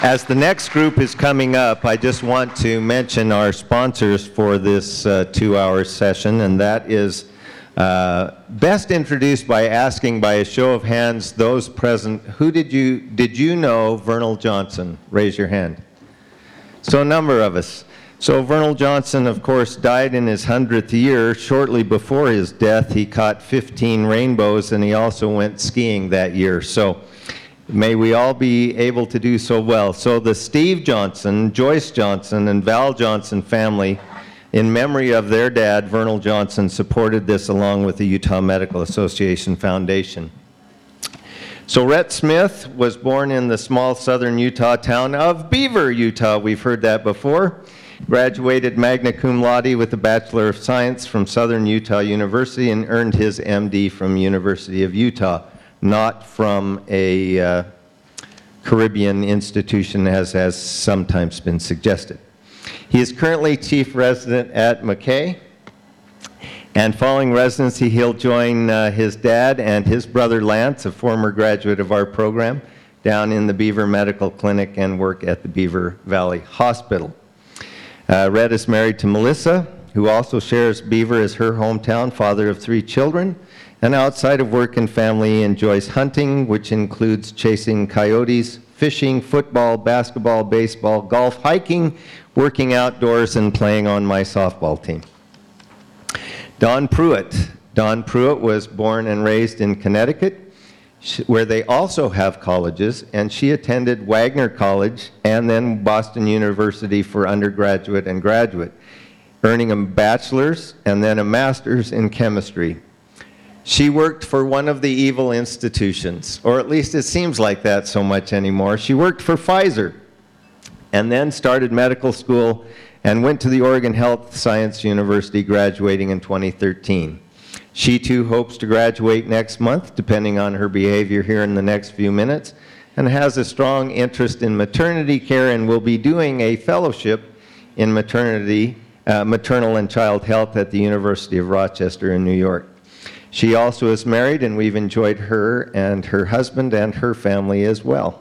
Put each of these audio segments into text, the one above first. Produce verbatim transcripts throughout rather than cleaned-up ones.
As the next group is coming up, I just want to mention our sponsors for this uh, two-hour session, and that is uh, best introduced by asking by a show of hands those present, who did you, did you know Vernal Johnson? Raise your hand. So a number of us. So Vernal Johnson, of course, died in his hundredth year. Shortly before his death, he caught fifteen rainbows, and he also went skiing that year. So may we all be able to do so well. So the Steve Johnson, Joyce Johnson, and Val Johnson family, in memory of their dad, Vernal Johnson, supported this along with the Utah Medical Association Foundation. So Rhett Smith was born in the small southern Utah town of Beaver, Utah. We've heard that before. Graduated magna cum laude with a Bachelor of Science from Southern Utah University and earned his M D from University of Utah, not from a uh, Caribbean institution as has sometimes been suggested. He is currently chief resident at McKay, and following residency he'll join uh, his dad and his brother Lance, a former graduate of our program, down in the Beaver Medical Clinic and work at the Beaver Valley Hospital. Uh, Red is married to Melissa, who also shares Beaver as her hometown, father of three children. And outside of work and family, he enjoys hunting, which includes chasing coyotes, fishing, football, basketball, baseball, golf, hiking, working outdoors, and playing on my softball team. Dawn Pruitt. Dawn Pruitt was born and raised in Connecticut, where they also have colleges, and she attended Wagner College and then Boston University for undergraduate and graduate, earning a bachelor's and then a master's in chemistry. She worked for one of the evil institutions, or at least it seems like that so much anymore. She worked for Pfizer and then started medical school and went to the Oregon Health Science University, graduating in twenty thirteen. She too hopes to graduate next month, depending on her behavior here in the next few minutes, and has a strong interest in maternity care and will be doing a fellowship in maternity, uh, maternal and child health at the University of Rochester in New York. She also is married, and we've enjoyed her and her husband and her family as well.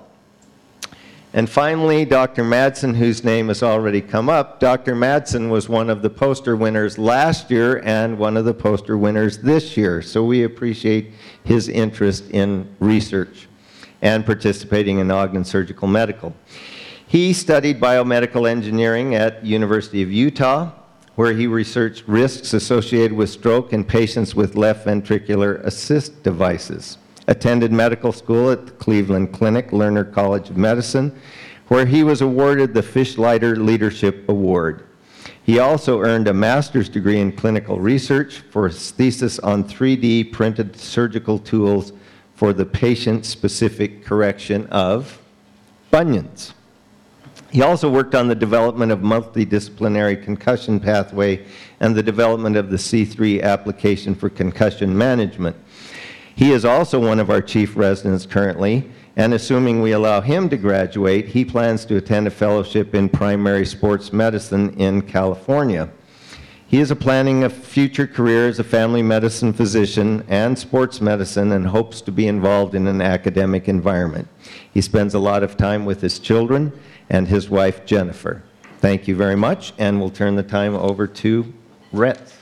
And finally, Doctor Madsen, whose name has already come up. Doctor Madsen was one of the poster winners last year and one of the poster winners this year. So we appreciate his interest in research and participating in Ogden Surgical Medical. He studied biomedical engineering at University of Utah, where he researched risks associated with stroke in patients with left ventricular assist devices. Attended medical school at the Cleveland Clinic, Lerner College of Medicine, where he was awarded the Fischleiter Leadership Award. He also earned a master's degree in clinical research for his thesis on three D printed surgical tools for the patient-specific correction of bunions. He also worked on the development of multidisciplinary concussion pathway and the development of the C three application for concussion management. He is also one of our chief residents currently, and assuming we allow him to graduate, he plans to attend a fellowship in primary sports medicine in California. He is planning a future career as a family medicine physician and sports medicine and hopes to be involved in an academic environment. He spends a lot of time with his children and his wife, Jennifer. Thank you very much, and we'll turn the time over to Rhett.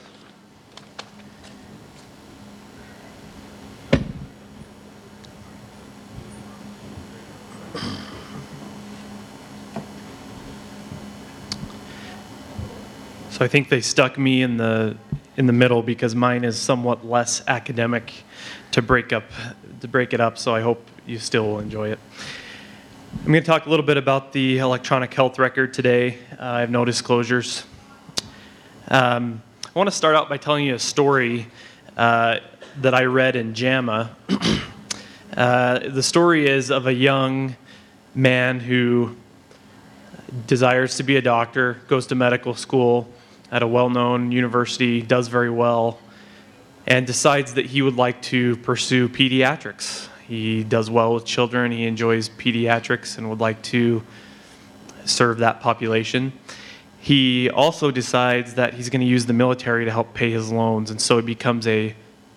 So I think they stuck me in the in the middle because mine is somewhat less academic to break up to break it up. So I hope you still will enjoy it. I'm going to talk a little bit about the electronic health record today. Uh, I have no disclosures. Um, I want to start out by telling you a story uh, that I read in JAMA. uh, the story is of a young man who desires to be a doctor, goes to medical school at a well-known university, does very well, and decides that he would like to pursue pediatrics. He does well with children, he enjoys pediatrics and would like to serve that population. He also decides that he's going to use the military to help pay his loans, and so he becomes a,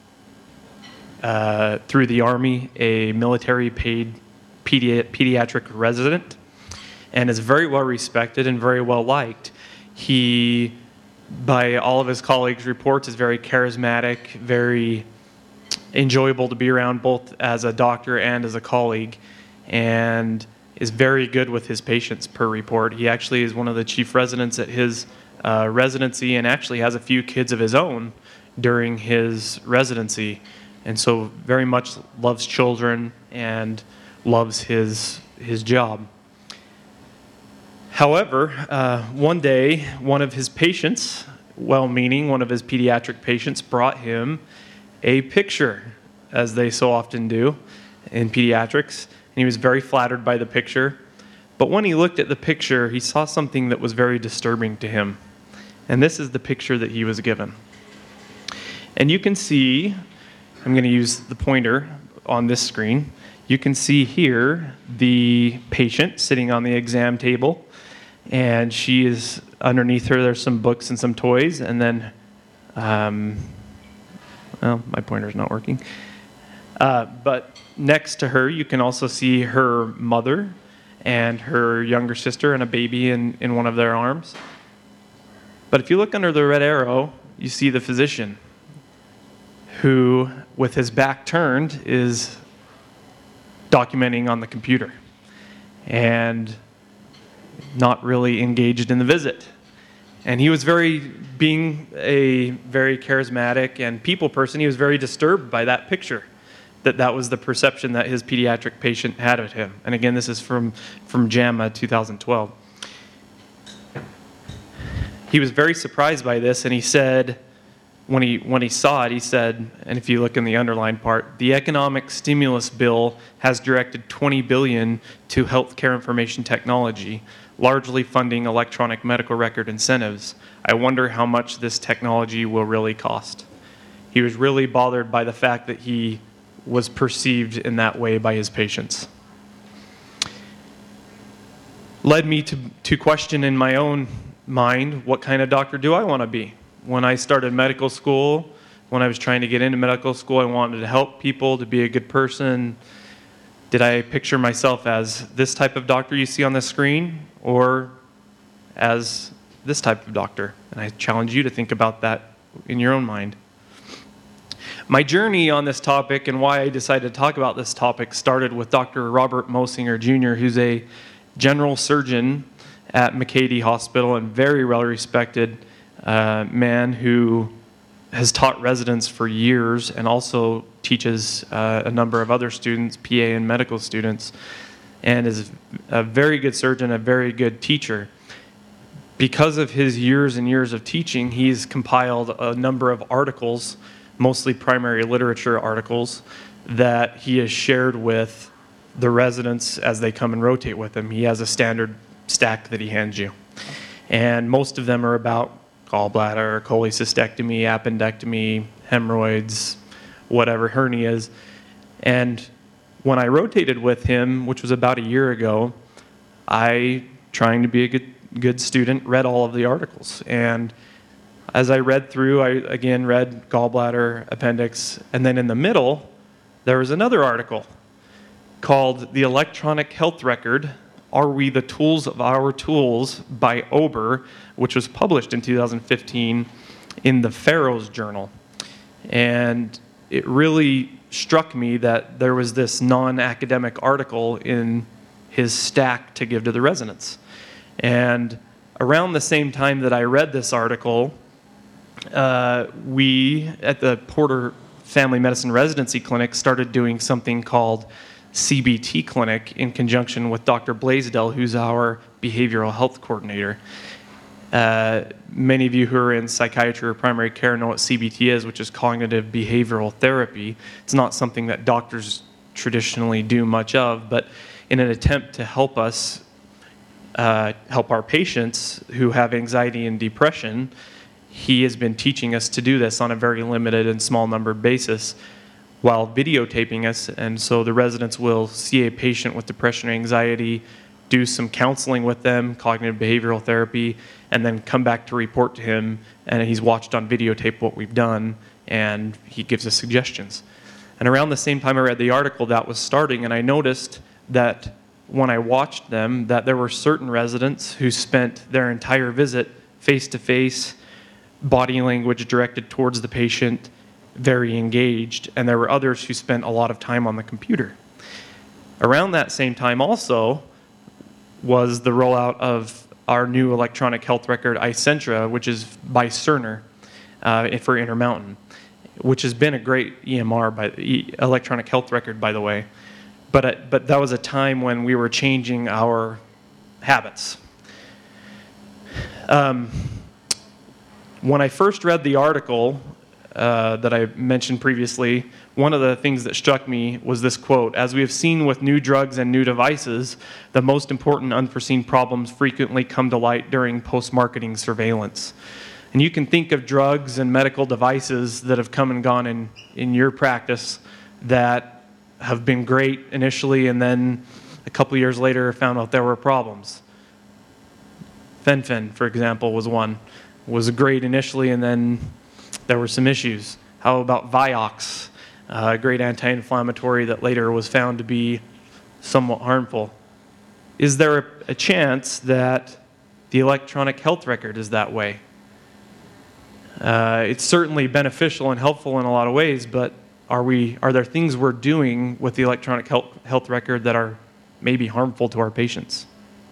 uh, through the Army, a military paid pedi- pediatric resident. and is very well respected and very well liked. He, by all of his colleagues' reports, is very charismatic, very enjoyable to be around both as a doctor and as a colleague, and is very good with his patients per report. He actually is one of the chief residents at his uh, residency and actually has a few kids of his own during his residency, and so very much loves children and loves his his job. However, uh, one day, one of his patients, well-meaning, one of his pediatric patients, brought him a picture, as they so often do in pediatrics, and he was very flattered by the picture. But when he looked at the picture, he saw something that was very disturbing to him. And this is the picture that he was given. And you can see, I'm going to use the pointer on this screen, you can see here the patient sitting on the exam table, and she is, underneath her there's some books and some toys, and then, um, well, my pointer's not working. Uh, but next to her, you can also see her mother and her younger sister and a baby in, in one of their arms. But if you look under the red arrow, you see the physician who, with his back turned, is documenting on the computer and not really engaged in the visit. And he was very, being a very charismatic and people person, he was very disturbed by that picture, that that was the perception that his pediatric patient had of him. And again, this is from, from JAMA two thousand twelve. He was very surprised by this, and he said, when he, when he saw it, he said, and if you look in the underlined part, the economic stimulus bill has directed twenty billion dollars to healthcare information technology, largely funding electronic medical record incentives. I wonder how much this technology will really cost. He was really bothered by the fact that he was perceived in that way by his patients. Led me to, to question in my own mind, what kind of doctor do I want to be? When I started medical school, when I was trying to get into medical school, I wanted to help people, to be a good person. Did I picture myself as this type of doctor you see on the screen, or as this type of doctor? And I challenge you to think about that in your own mind. My journey on this topic and why I decided to talk about this topic started with Doctor Robert Mosinger, Junior, who's a general surgeon at McCady Hospital and very well respected uh, man who has taught residents for years and also teaches uh, a number of other students, P A and medical students, and is a very good surgeon, a very good teacher. Because of his years and years of teaching, he's compiled a number of articles, mostly primary literature articles, that he has shared with the residents as they come and rotate with him. He has a standard stack that he hands you. And most of them are about gallbladder, cholecystectomy, appendectomy, hemorrhoids, whatever, hernias. And when I rotated with him, which was about a year ago, I, trying to be a good, good student, read all of the articles. And as I read through, I again read gallbladder, appendix, and then in the middle, there was another article called The Electronic Health Record, Are We the Tools of Our Tools by Ober, which was published in two thousand fifteen in the Pharaohs Journal. And it really struck me that there was this non-academic article in his stack to give to the residents. And around the same time that I read this article, uh, we at the Porter Family Medicine Residency Clinic started doing something called C B T Clinic in conjunction with Doctor Blaisdell, who's our behavioral health coordinator. Uh, many of you who are in psychiatry or primary care know what C B T is, which is cognitive behavioral therapy. It's not something that doctors traditionally do much of, but in an attempt to help us, uh, help our patients who have anxiety and depression, he has been teaching us to do this on a very limited and small number basis while videotaping us. And so the residents will see a patient with depression or anxiety, do some counseling with them, cognitive behavioral therapy, and then come back to report to him, and he's watched on videotape what we've done, and he gives us suggestions. And around the same time I read the article, that was starting, and I noticed that when I watched them that there were certain residents who spent their entire visit face-to-face, body language directed towards the patient, very engaged, and there were others who spent a lot of time on the computer. Around that same time also was the rollout of our new electronic health record, iCentra, which is by Cerner uh, for Intermountain, which has been a great E M R, by e- electronic health record, by the way. But, uh, but that was a time when we were changing our habits. Um, when I first read the article uh, that I mentioned previously, one of the things that struck me was this quote: "As we have seen with new drugs and new devices, the most important unforeseen problems frequently come to light during post-marketing surveillance." And you can think of drugs and medical devices that have come and gone in, in your practice that have been great initially, and then a couple years later found out there were problems. Fen-Phen, for example, was one. Was great initially, and then there were some issues. How about Vioxx, a great anti-inflammatory that later was found to be somewhat harmful? Is there a, a chance that the electronic health record is that way? Uh, it's certainly beneficial and helpful in a lot of ways, but are we? Are there things we're doing with the electronic health, health record that are maybe harmful to our patients?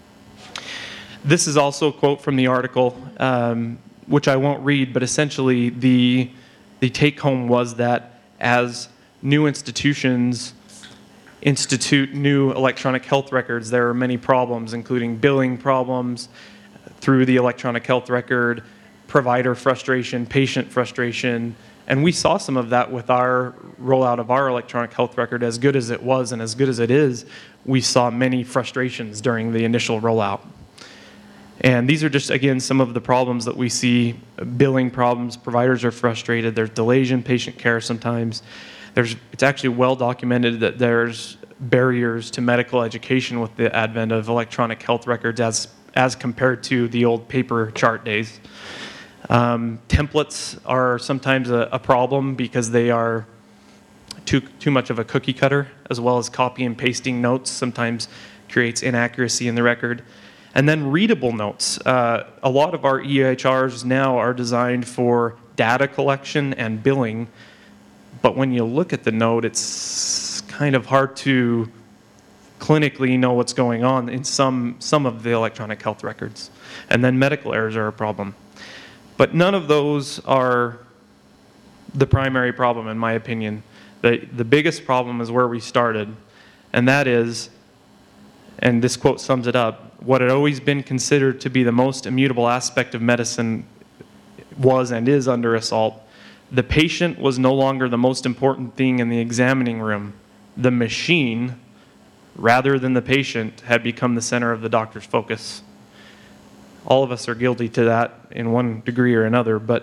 This is also a quote from the article, um, which I won't read, but essentially the, the take-home was that as new institutions institute new electronic health records, there are many problems, including billing problems through the electronic health record, provider frustration, patient frustration, and we saw some of that with our rollout of our electronic health record. As good as it was and as good as it is, we saw many frustrations during the initial rollout. And these are just, again, some of the problems that we see. Billing problems, providers are frustrated, there's delays in patient care sometimes. There's, it's actually well documented that there's barriers to medical education with the advent of electronic health records as, as compared to the old paper chart days. Um, templates are sometimes a, a problem because they are too, too much of a cookie cutter, as well as copy and pasting notes sometimes creates inaccuracy in the record. And then readable notes. Uh, a lot of our E H Rs now are designed for data collection and billing, but when you look at the note, it's kind of hard to clinically know what's going on in some, some of the electronic health records. And then medical errors are a problem. But none of those are the primary problem, in my opinion. The, the biggest problem is where we started, and that is, and this quote sums it up, what had always been considered to be the most immutable aspect of medicine was and is under assault. The patient was no longer the most important thing in the examining room. The machine, rather than the patient, had become the center of the doctor's focus. All of us are guilty to that in one degree or another, but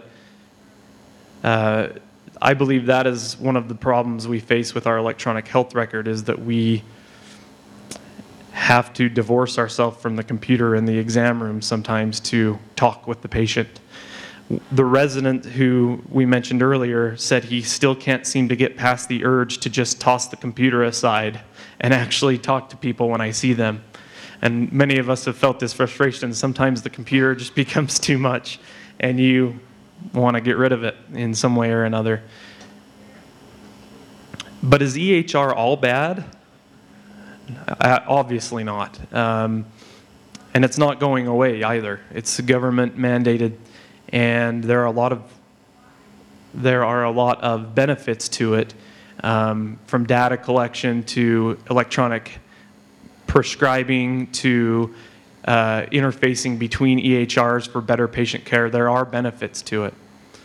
uh, I believe that is one of the problems we face with our electronic health record, is that we have to divorce ourselves from the computer in the exam room sometimes to talk with the patient. The resident who we mentioned earlier said he still can't seem to get past the urge to just toss the computer aside and actually talk to people when I see them. And many of us have felt this frustration. Sometimes the computer just becomes too much and you want to get rid of it in some way or another. But is E H R all bad? Uh, obviously not. Um, and it's not going away either. It's government mandated, and there are a lot of there are a lot of benefits to it, um, from data collection to electronic prescribing to uh, interfacing between E H Rs for better patient care. There are benefits to it.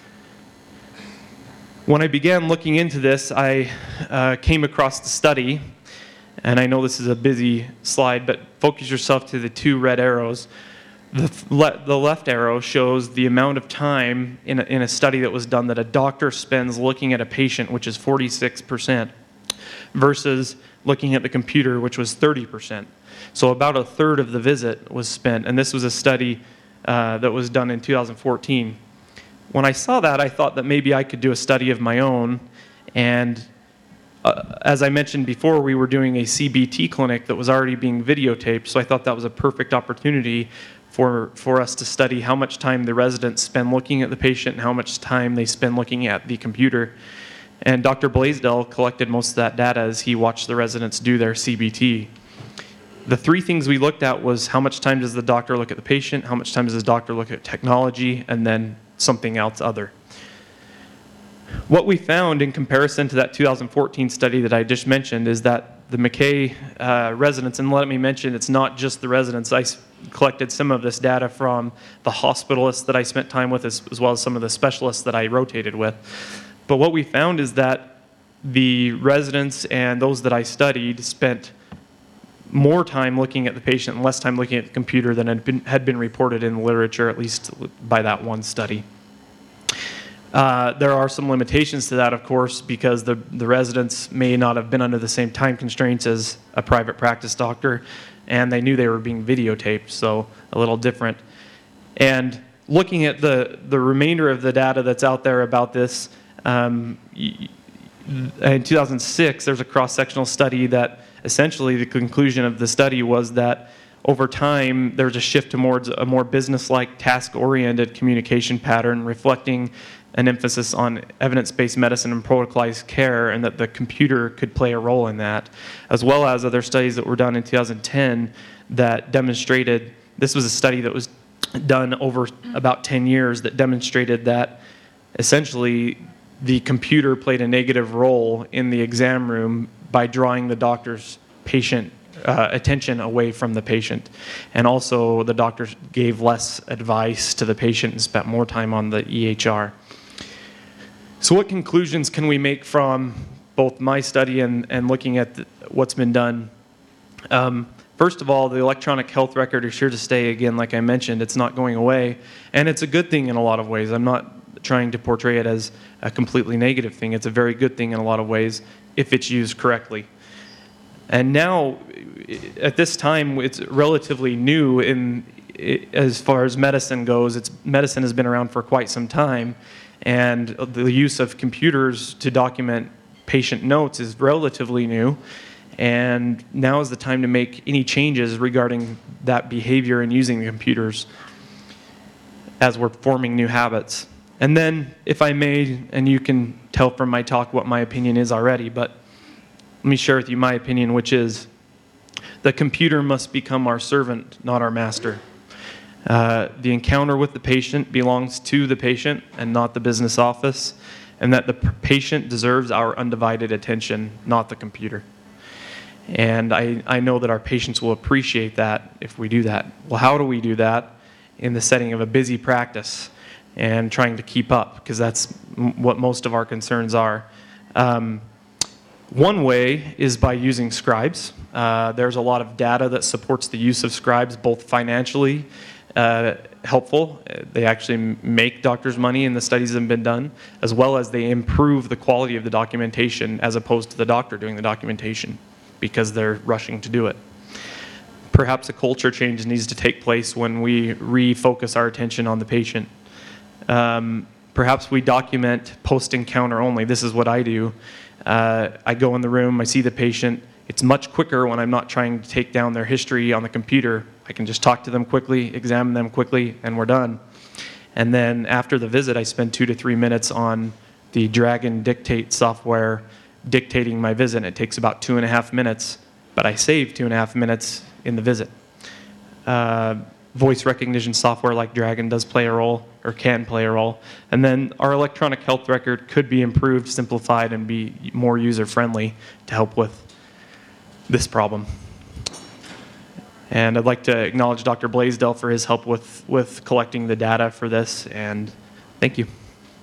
When I began looking into this, I uh, came across the study. And I know this is a busy slide, but focus yourself to the two red arrows. The, le- the left arrow shows the amount of time in a, in a study that was done that a doctor spends looking at a patient, which is forty-six percent, versus looking at the computer, which was thirty percent. So about a third of the visit was spent, and this was a study uh, that was done in two thousand fourteen. When I saw that, I thought that maybe I could do a study of my own and uh, as I mentioned before, we were doing a C B T clinic that was already being videotaped, so I thought that was a perfect opportunity for, for us to study how much time the residents spend looking at the patient and how much time they spend looking at the computer. And Doctor Blaisdell collected most of that data as he watched the residents do their C B T. The three things we looked at was how much time does the doctor look at the patient, how much time does the doctor look at technology, and then something else other. What we found in comparison to that two thousand fourteen study that I just mentioned is that the McKay uh, residents, and let me mention it's not just the residents, I collected some of this data from the hospitalists that I spent time with as, as well as some of the specialists that I rotated with. But what we found is that the residents and those that I studied spent more time looking at the patient and less time looking at the computer than had been, had been reported in the literature, at least by that one study. Uh, there are some limitations to that, of course, because the, the residents may not have been under the same time constraints as a private practice doctor, and they knew they were being videotaped, so a little different. And looking at the, the remainder of the data that's out there about this, um, in two thousand six, there's a cross-sectional study that essentially the conclusion of the study was that over time, there was a shift towards a more business-like, task-oriented communication pattern reflecting an emphasis on evidence-based medicine and protocolized care, and that the computer could play a role in that, as well as other studies that were done in two thousand ten that demonstrated, this was a study that was done over about ten years that demonstrated that essentially the computer played a negative role in the exam room by drawing the doctor's patient uh, attention away from the patient. And also the doctor gave less advice to the patient and spent more time on the E H R. So what conclusions can we make from both my study and, and looking at the, what's been done? Um, first of all, the electronic health record is here to stay. Again, like I mentioned, it's not going away. And it's a good thing in a lot of ways. I'm not trying to portray it as a completely negative thing. It's a very good thing in a lot of ways if it's used correctly. And now, at this time, it's relatively new in as far as medicine goes. It's, medicine has been around for quite some time, and the use of computers to document patient notes is relatively new. And now is the time to make any changes regarding that behavior and using the computers as we're forming new habits. And then, if I may, and you can tell from my talk what my opinion is already, but let me share with you my opinion, which is the computer must become our servant, not our master. Uh, the encounter with the patient belongs to the patient and not the business office, and that the patient deserves our undivided attention, not the computer. And I, I know that our patients will appreciate that if we do that. Well, how do we do that? In the setting of a busy practice and trying to keep up, because that's m- what most of our concerns are. Um, One way is by using scribes. Uh, there's a lot of data that supports the use of scribes, both financially uh, helpful. They actually make doctors money in the studies that have been done, as well as they improve the quality of the documentation as opposed to the doctor doing the documentation because they're rushing to do it. Perhaps a culture change needs to take place when we refocus our attention on the patient. Um, perhaps we document post-encounter only. This is what I do. Uh, I go in the room, I see the patient. It's much quicker when I'm not trying to take down their history on the computer. I can just talk to them quickly, examine them quickly, and we're done. And then after the visit, I spend two to three minutes on the Dragon Dictate software dictating my visit. It takes about two and a half minutes, but I save two and a half minutes in the visit. Uh, voice recognition software like Dragon does play a role, or can play a role. And then our electronic health record could be improved, simplified, and be more user-friendly to help with this problem. And I'd like to acknowledge Doctor Blaisdell for his help with, with collecting the data for this, and thank you.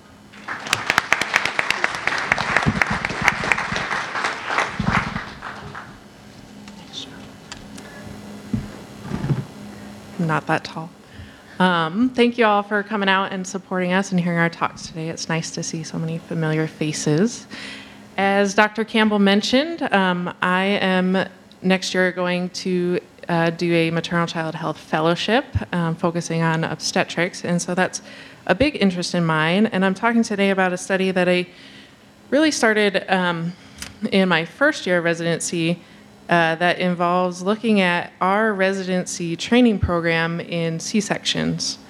Not that tall. Um, thank you all for coming out and supporting us and hearing our talks today. It's nice to see so many familiar faces. As Doctor Campbell mentioned, um, I am next year going to uh, do a maternal child health fellowship um, focusing on obstetrics, and so that's a big interest in mine. And I'm talking today about a study that I really started um, in my first year of residency uh, that involves looking at our residency training program in C-sections.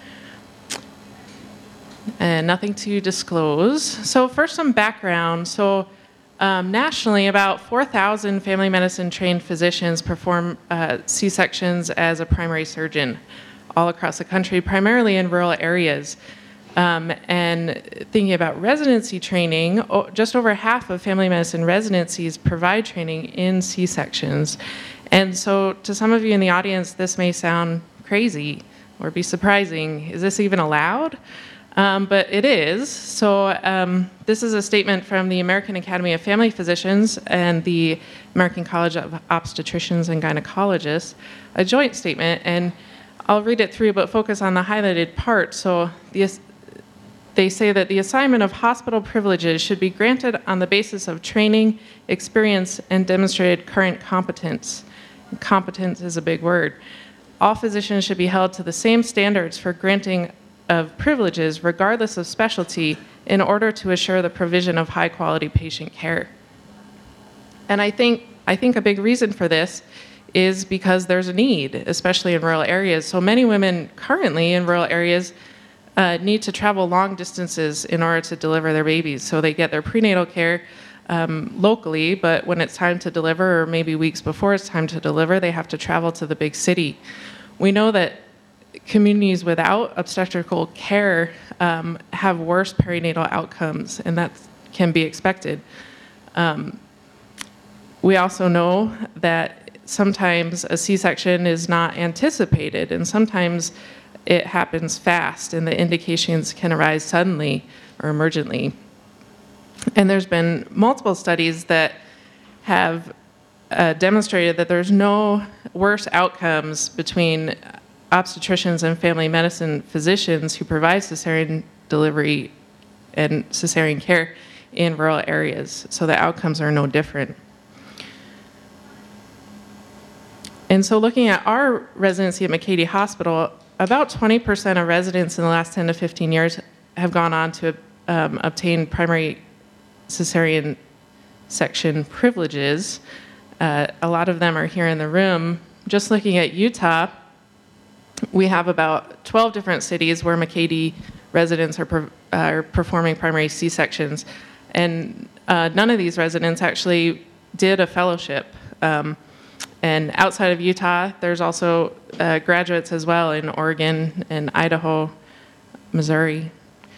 And nothing to disclose. So first, some background. So um, nationally, about four thousand family medicine trained physicians perform uh, C-sections as a primary surgeon all across the country, primarily in rural areas. Um, and thinking about residency training, oh, just over half of family medicine residencies provide training in C-sections. And so to some of you in the audience, this may sound crazy or be surprising. Is this even allowed? Um, but it is. So um, this is a statement from the American Academy of Family Physicians and the American College of Obstetricians and Gynecologists, a joint statement. And I'll read it through, but focus on the highlighted part. So the, they say that the assignment of hospital privileges should be granted on the basis of training, experience, and demonstrated current competence. Competence is a big word. All physicians should be held to the same standards for granting of privileges, regardless of specialty, in order to assure the provision of high-quality patient care. And I think, I think a big reason for this is because there's a need, especially in rural areas. So many women currently in rural areas uh, need to travel long distances in order to deliver their babies. So they get their prenatal care um, locally, but when it's time to deliver, or maybe weeks before it's time to deliver, they have to travel to the big city. We know that communities without obstetrical care um, have worse perinatal outcomes, and that can be expected. Um, we also know that sometimes a C-section is not anticipated, and sometimes it happens fast, and the indications can arise suddenly or emergently. And there's been multiple studies that have uh, demonstrated that there's no worse outcomes between obstetricians and family medicine physicians who provide cesarean delivery and cesarean care in rural areas. So the outcomes are no different. And so looking at our residency at McCady Hospital, about twenty percent of residents in the last ten to fifteen years have gone on to um, obtain primary cesarean section privileges. Uh, a lot of them are here in the room. Just looking at Utah, we have about twelve different cities where McCady residents are, per, uh, are performing primary C-sections. And uh, none of these residents actually did a fellowship. Um, and outside of Utah, there's also uh, graduates as well in Oregon and Idaho, Missouri.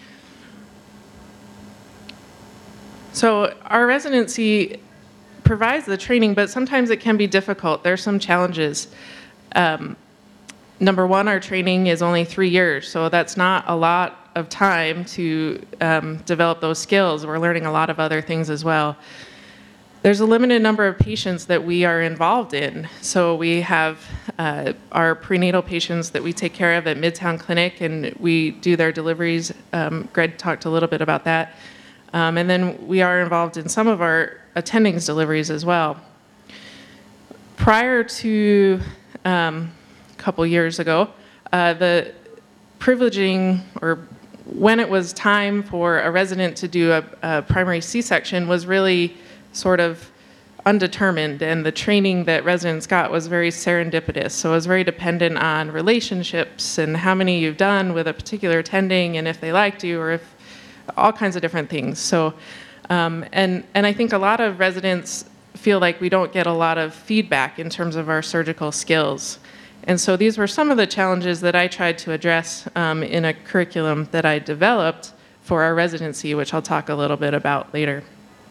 So our residency provides the training, but sometimes it can be difficult. There's some challenges. Um, Number one, our training is only three years, so that's not a lot of time to um, develop those skills. We're learning a lot of other things as well. There's a limited number of patients that we are involved in. So we have uh, our prenatal patients that we take care of at Midtown Clinic, and we do their deliveries. Um, Greg talked a little bit about that. Um, and then we are involved in some of our attendings deliveries as well. Prior to um, couple years ago, uh, the privileging, or when it was time for a resident to do a, a primary C-section, was really sort of undetermined, and the training that residents got was very serendipitous. So it was very dependent on relationships and how many you've done with a particular attending, and if they liked you, or if all kinds of different things. So, um, and and I think a lot of residents feel like we don't get a lot of feedback in terms of our surgical skills. And so these were some of the challenges that I tried to address um, in a curriculum that I developed for our residency, which I'll talk a little bit about later.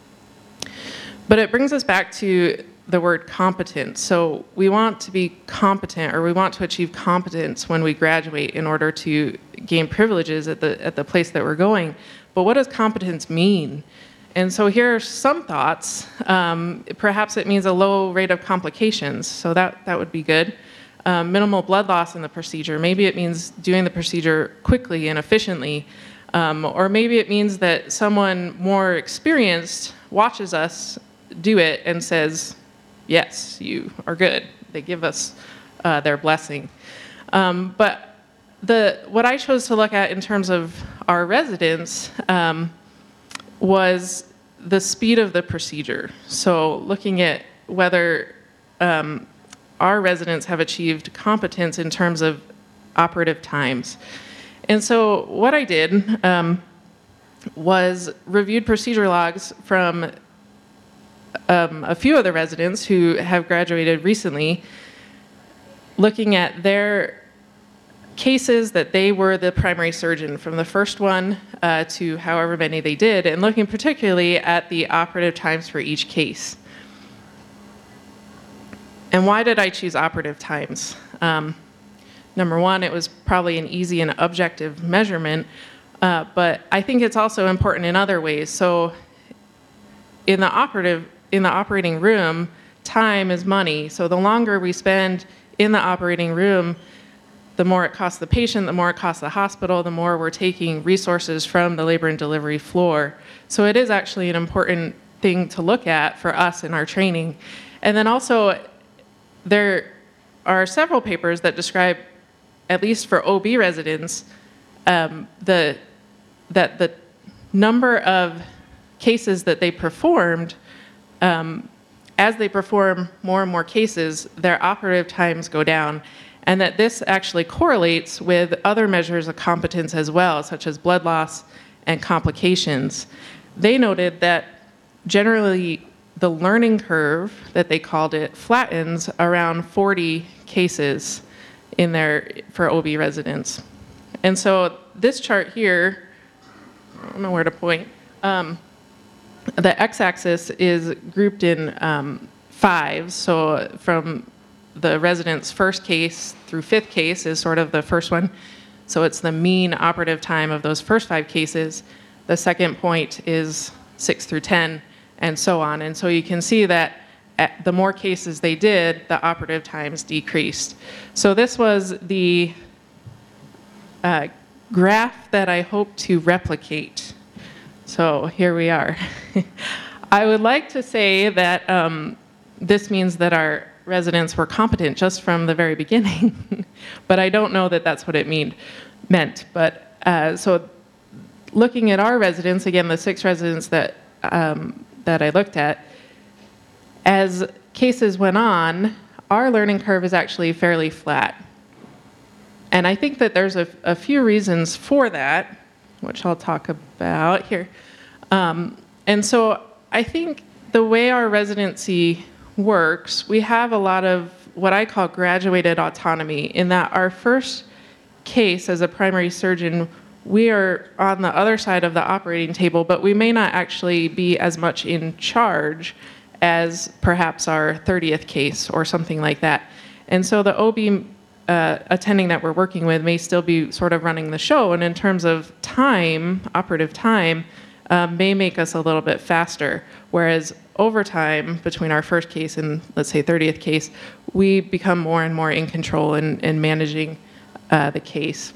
But it brings us back to the word competent. So we want to be competent, or we want to achieve competence when we graduate in order to gain privileges at the, at the place that we're going. But what does competence mean? And so here are some thoughts. Um, perhaps it means a low rate of complications, so that, that would be good. Um, minimal blood loss in the procedure. Maybe it means doing the procedure quickly and efficiently. Um, or maybe it means that someone more experienced watches us do it and says, yes, you are good. They give us uh, their blessing. Um, but the what I chose to look at in terms of our residents um, was the speed of the procedure. So looking at whether um, our residents have achieved competence in terms of operative times. And so what I did um, was reviewed procedure logs from um, a few of the residents who have graduated recently, looking at their cases that they were the primary surgeon from the first one uh, to however many they did, and looking particularly at the operative times for each case. And why did I choose operative times? Um, number one, it was probably an easy and objective measurement, uh, but I think it's also important in other ways. So in the operative, in the operating room, time is money. So the longer we spend in the operating room, the more it costs the patient, the more it costs the hospital, the more we're taking resources from the labor and delivery floor. So it is actually an important thing to look at for us in our training. And then also, there are several papers that describe, at least for O B residents, um, the, that the number of cases that they performed, um, as they perform more and more cases, their operative times go down. And that this actually correlates with other measures of competence as well, such as blood loss and complications. They noted that generally the learning curve, that they called it, flattens around forty cases in their, for O B residents. And so this chart here, I don't know where to point, um, the x-axis is grouped in um, fives, so from the resident's first case through fifth case is sort of the first one. So it's the mean operative time of those first five cases. The second point is six through ten, and so on. And so you can see that at the more cases they did, the operative times decreased. So this was the uh, graph that I hope to replicate. So here we are. I would like to say that um, this means that our residents were competent just from the very beginning, but I don't know that that's what it mean, meant. But uh, so looking at our residents, again, the six residents that, um, that I looked at, as cases went on, our learning curve is actually fairly flat. And I think that there's a, a few reasons for that, which I'll talk about here. Um, and so I think the way our residency works, we have a lot of what I call graduated autonomy, in that our first case as a primary surgeon, we are on the other side of the operating table, but we may not actually be as much in charge as perhaps our thirtieth case or something like that. And so the O B uh, attending that we're working with may still be sort of running the show, and in terms of time, operative time, uh, may make us a little bit faster, whereas over time, between our first case and, let's say, thirtieth case, we become more and more in control in, in managing uh, the case.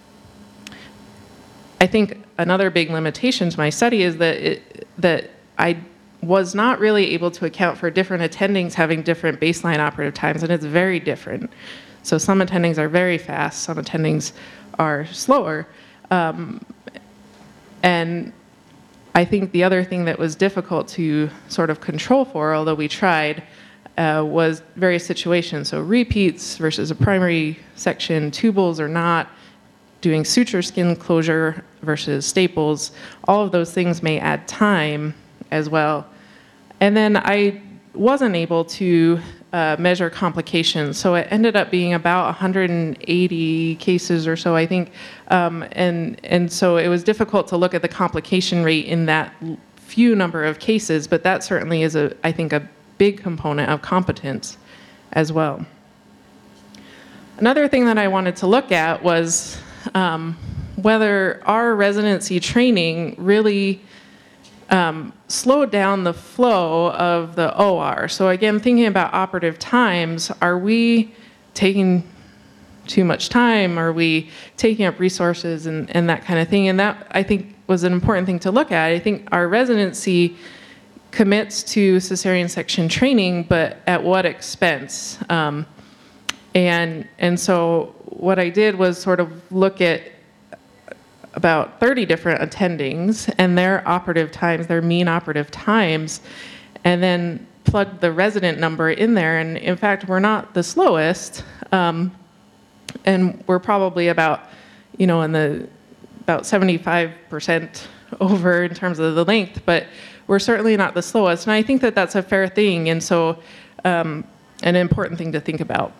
I think another big limitation to my study is that, it, that I was not really able to account for different attendings having different baseline operative times, and it's very different. So some attendings are very fast, some attendings are slower. Um, and I think the other thing that was difficult to sort of control for, although we tried, uh, was various situations. So repeats versus a primary section, tubules or not, doing suture skin closure versus staples. All of those things may add time as well. And then I wasn't able to uh, measure complications. So it ended up being about one hundred eighty cases or so, I think. Um, and, and so it was difficult to look at the complication rate in that few number of cases, but that certainly is, a, I think, a big component of competence as well. Another thing that I wanted to look at was um, whether our residency training really Um, slowed down the flow of the O R. So again, thinking about operative times, are we taking too much time? Are we taking up resources and, and that kind of thing? And that, I think, was an important thing to look at. I think our residency commits to cesarean section training, but at what expense? Um, and, and so what I did was sort of look at about thirty different attendings and their operative times, their mean operative times, and then plug the resident number in there. And in fact, we're not the slowest, um, and we're probably about, you know, in the about seventy-five percent over in terms of the length, but we're certainly not the slowest. And I think that that's a fair thing, and so um, an important thing to think about.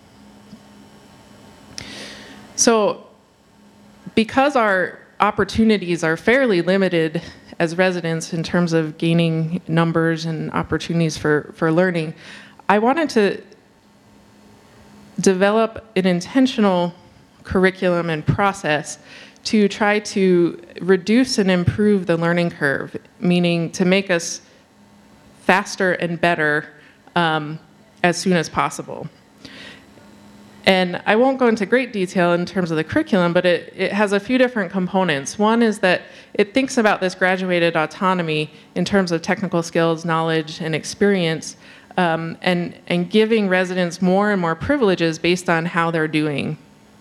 So because our opportunities are fairly limited as residents in terms of gaining numbers and opportunities for, for learning, I wanted to develop an intentional curriculum and process to try to reduce and improve the learning curve, meaning to make us faster and better um, as soon as possible. And I won't go into great detail in terms of the curriculum, but it, it has a few different components. One is that it thinks about this graduated autonomy in terms of technical skills, knowledge, and experience, um, and, and giving residents more and more privileges based on how they're doing.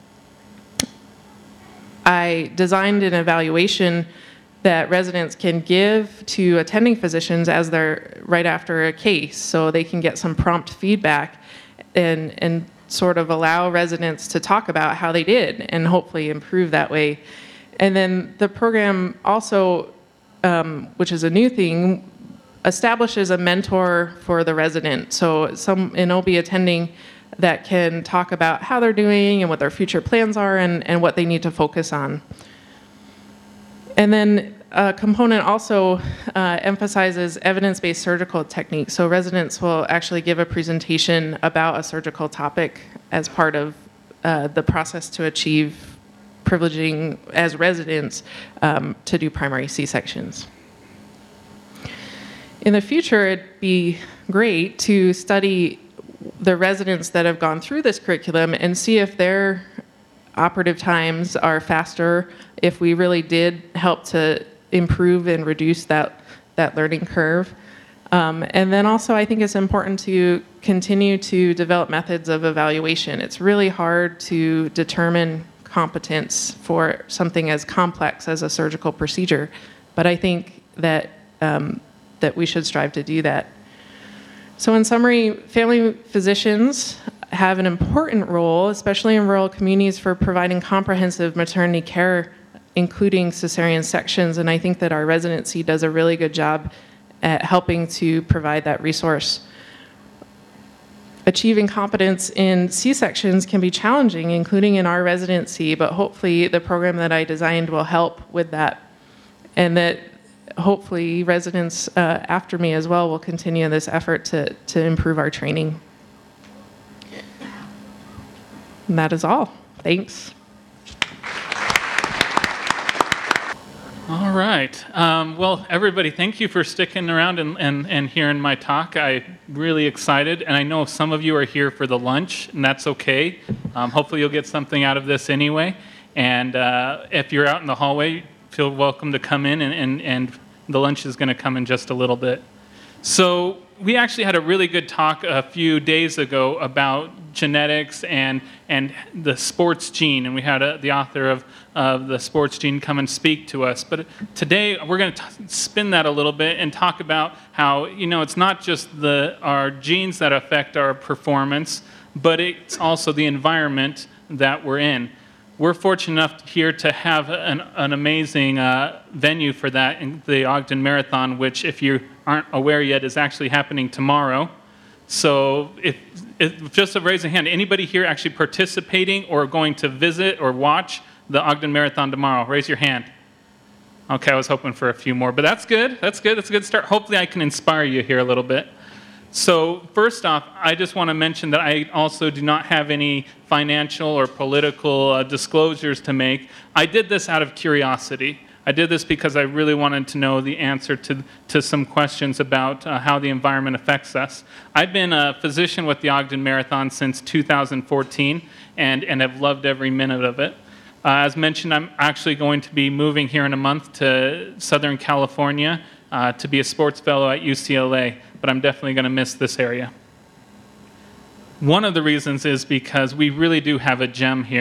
I designed an evaluation that residents can give to attending physicians as they're right after a case, so they can get some prompt feedback and, and sort of allow residents to talk about how they did and hopefully improve that way. And then the program also, um, which is a new thing, establishes a mentor for the resident. So some an O B attending that can talk about how they're doing and what their future plans are and, and what they need to focus on. And then a component also uh, emphasizes evidence-based surgical techniques. So residents will actually give a presentation about a surgical topic as part of uh, the process to achieve privileging as residents um, to do primary C-sections. In the future, it'd be great to study the residents that have gone through this curriculum and see if their operative times are faster, if we really did help to improve and reduce that, that learning curve. Um, and then also I think it's important to continue to develop methods of evaluation. It's really hard to determine competence for something as complex as a surgical procedure, but I think that, um, that we should strive to do that. So in summary, family physicians have an important role, especially in rural communities, for providing comprehensive maternity care, including cesarean sections, and I think that our residency does a really good job at helping to provide that resource. Achieving competence in C-sections can be challenging, including in our residency, but hopefully the program that I designed will help with that, and that hopefully residents uh, after me as well will continue this effort to, to improve our training. And that is all. Thanks. All right. Um, well, everybody, thank you for sticking around and, and, and hearing my talk. I'm really excited, and I know some of you are here for the lunch, and that's okay. Um, hopefully you'll get something out of this anyway. And uh, if you're out in the hallway, feel welcome to come in, and, and, and the lunch is going to come in just a little bit. So we actually had a really good talk a few days ago about genetics and and the sports gene, and we had a, the author of uh, the sports gene come and speak to us. But today we're going to spin that a little bit and talk about how, you know, it's not just the our genes that affect our performance, but it's also the environment that we're in. We're fortunate enough here to have an, an amazing uh, venue for that in the Ogden Marathon, which, if you aren't aware yet, is actually happening tomorrow. So if, if just a raise a hand, anybody here actually participating or going to visit or watch the Ogden Marathon tomorrow? Raise your hand. Okay, I was hoping for a few more, but that's good. That's good. That's a good start. Hopefully I can inspire you here a little bit. So first off, I just want to mention that I also do not have any financial or political uh, disclosures to make. I did this out of curiosity. I did this because I really wanted to know the answer to, to some questions about uh, how the environment affects us. I've been a physician with the Ogden Marathon since two thousand fourteen and, and have loved every minute of it. Uh, as mentioned, I'm actually going to be moving here in a month to Southern California uh, to be a sports fellow at U C L A, but I'm definitely going to miss this area. One of the reasons is because we really do have a gem here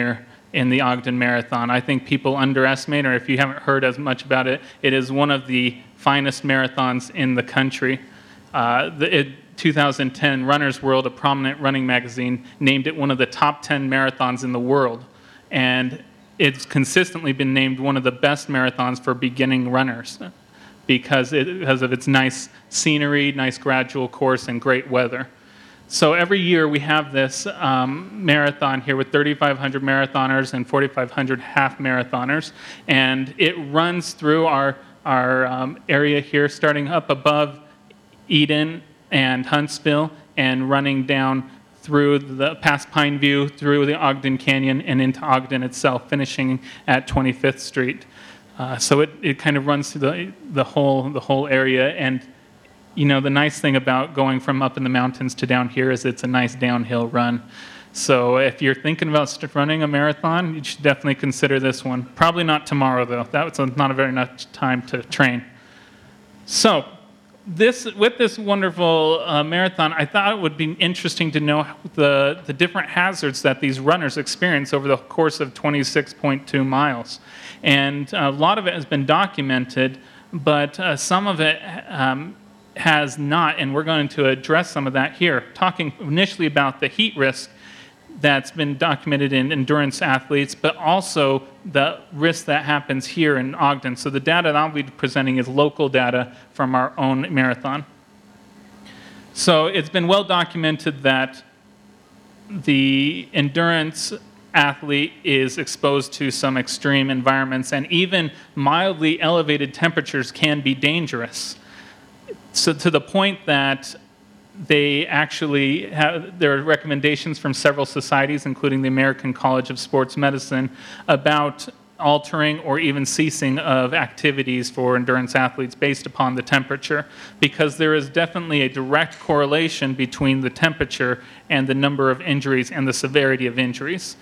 in the Ogden Marathon. I think people underestimate, or if you haven't heard as much about it, it is one of the finest marathons in the country. Uh, the, it, two thousand ten, Runner's World, a prominent running magazine, named it one of the top ten marathons in the world. And it's consistently been named one of the best marathons for beginning runners because, it, because of its nice scenery, nice gradual course, and great weather. So every year we have this um, marathon here with thirty-five hundred marathoners and forty-five hundred half marathoners, and it runs through our, our um, area here, starting up above Eden and Huntsville and running down through the past Pineview, through the Ogden Canyon, and into Ogden itself, finishing at twenty-fifth Street. Uh, so it, it kind of runs through the, the, whole, the whole area. And you know, the nice thing about going from up in the mountains to down here is it's a nice downhill run. So if you're thinking about running a marathon, you should definitely consider this one. Probably not tomorrow, though. That was not a very much time to train. So this, with this wonderful uh, marathon, I thought it would be interesting to know the, the different hazards that these runners experience over the course of twenty-six point two miles. And a lot of it has been documented, but uh, some of it um, has not, and we're going to address some of that here, talking initially about the heat risk that's been documented in endurance athletes, but also the risk that happens here in Ogden. So the data that I'll be presenting is local data from our own marathon. So it's been well documented that the endurance athlete is exposed to some extreme environments, and even mildly elevated temperatures can be dangerous. So to the point that they actually have, there are recommendations from several societies, including the American College of Sports Medicine, about altering or even ceasing of activities for endurance athletes based upon the temperature, because there is definitely a direct correlation between the temperature and the number of injuries and the severity of injuries.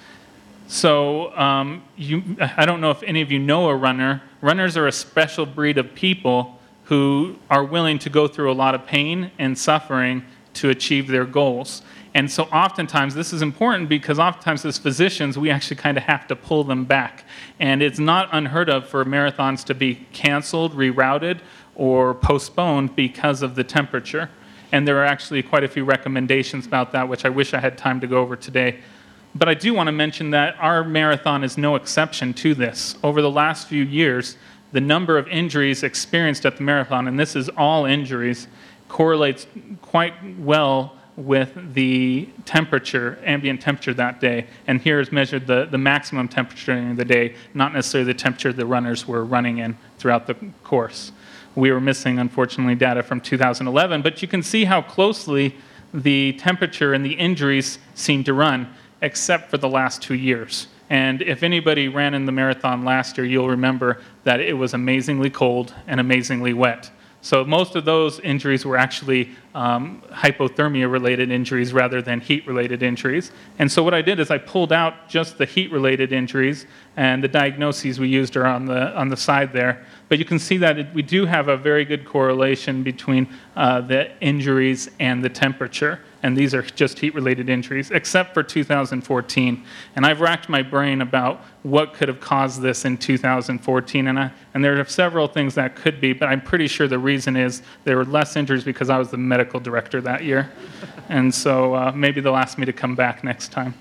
So um, you, I don't know if any of you know a runner. Runners are a special breed of people who are willing to go through a lot of pain and suffering to achieve their goals. And so oftentimes, this is important because oftentimes as physicians, we actually kind of have to pull them back. And it's not unheard of for marathons to be canceled, rerouted, or postponed because of the temperature. And there are actually quite a few recommendations about that, which I wish I had time to go over today. But I do want to mention that our marathon is no exception to this. Over the last few years, the number of injuries experienced at the marathon, and this is all injuries, correlates quite well with the temperature, ambient temperature that day. And here is measured the, the maximum temperature during the day, not necessarily the temperature the runners were running in throughout the course. We were missing, unfortunately, data from two thousand eleven, but you can see how closely the temperature and the injuries seem to run, except for the last two years. And if anybody ran in the marathon last year, you'll remember that it was amazingly cold and amazingly wet. So most of those injuries were actually um, hypothermia-related injuries rather than heat-related injuries. And so what I did is I pulled out just the heat-related injuries, and the diagnoses we used are on the, on the side there. But you can see that it, we do have a very good correlation between uh, the injuries and the temperature. And these are just heat-related injuries, except for two thousand fourteen. And I've racked my brain about what could have caused this in two thousand fourteen, and, I, and there are several things that could be, but I'm pretty sure the reason is there were less injuries because I was the medical director that year. And so uh, maybe they'll ask me to come back next time.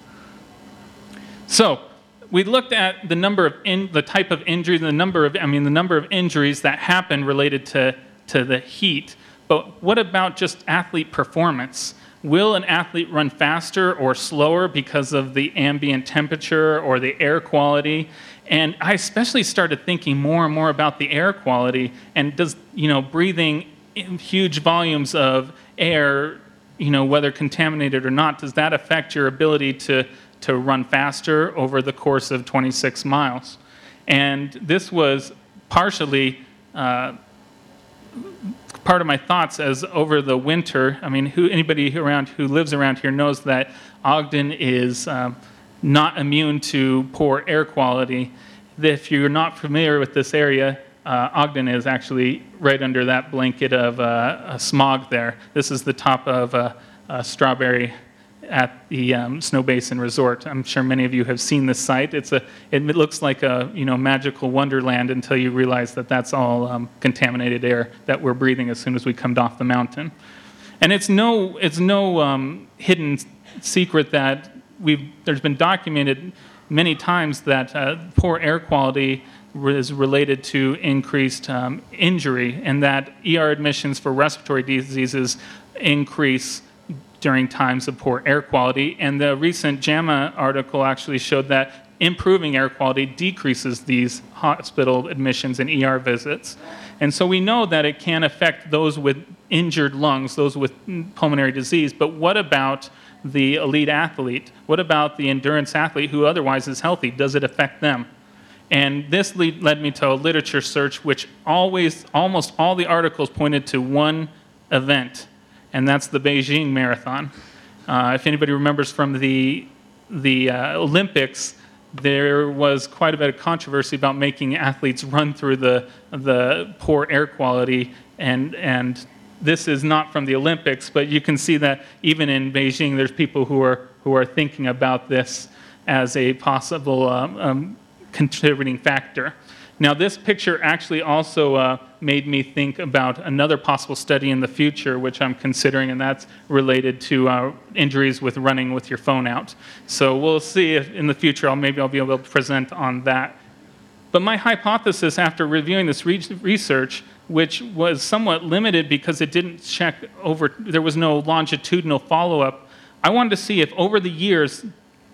So we looked at the number of, in, the type of injuries, the number of, I mean, the number of injuries that happen related to, to the heat. But what about just athlete performance? Will an athlete run faster or slower because of the ambient temperature or the air quality? And I especially started thinking more and more about the air quality, and does, you know, breathing in huge volumes of air, you know, whether contaminated or not, does that affect your ability to, to run faster over the course of twenty-six miles? And this was partially uh, part of my thoughts as over the winter. I mean, who, anybody around who lives around here knows that Ogden is um, not immune to poor air quality. If you're not familiar with this area, uh, Ogden is actually right under that blanket of uh, smog there. This is the top of uh, uh, Strawberry at the um, Snow Basin Resort. I'm sure many of you have seen this site. It's a, it looks like a you know magical wonderland until you realize that that's all um, contaminated air that we're breathing as soon as we come off the mountain. And it's no, it's no um, hidden secret that we've, there's been documented many times that uh, poor air quality is related to increased um, injury, and that E R admissions for respiratory diseases increase during times of poor air quality. And the recent JAMA article actually showed that improving air quality decreases these hospital admissions and E R visits. And so we know that it can affect those with injured lungs, those with pulmonary disease, but what about the elite athlete? What about the endurance athlete who otherwise is healthy? Does it affect them? And this lead, led me to a literature search, which always, almost all the articles pointed to one event, and that's the Beijing Marathon. Uh, if anybody remembers from the, the uh, Olympics, there was quite a bit of controversy about making athletes run through the, the poor air quality, and, and this is not from the Olympics, but you can see that even in Beijing, there's people who are, who are thinking about this as a possible um, um, contributing factor. Now, this picture actually also uh, made me think about another possible study in the future, which I'm considering, and that's related to uh, injuries with running with your phone out. So we'll see if in the future, I'll, maybe I'll be able to present on that. But my hypothesis after reviewing this re- research, which was somewhat limited because it didn't check over, there was no longitudinal follow-up, I wanted to see if over the years,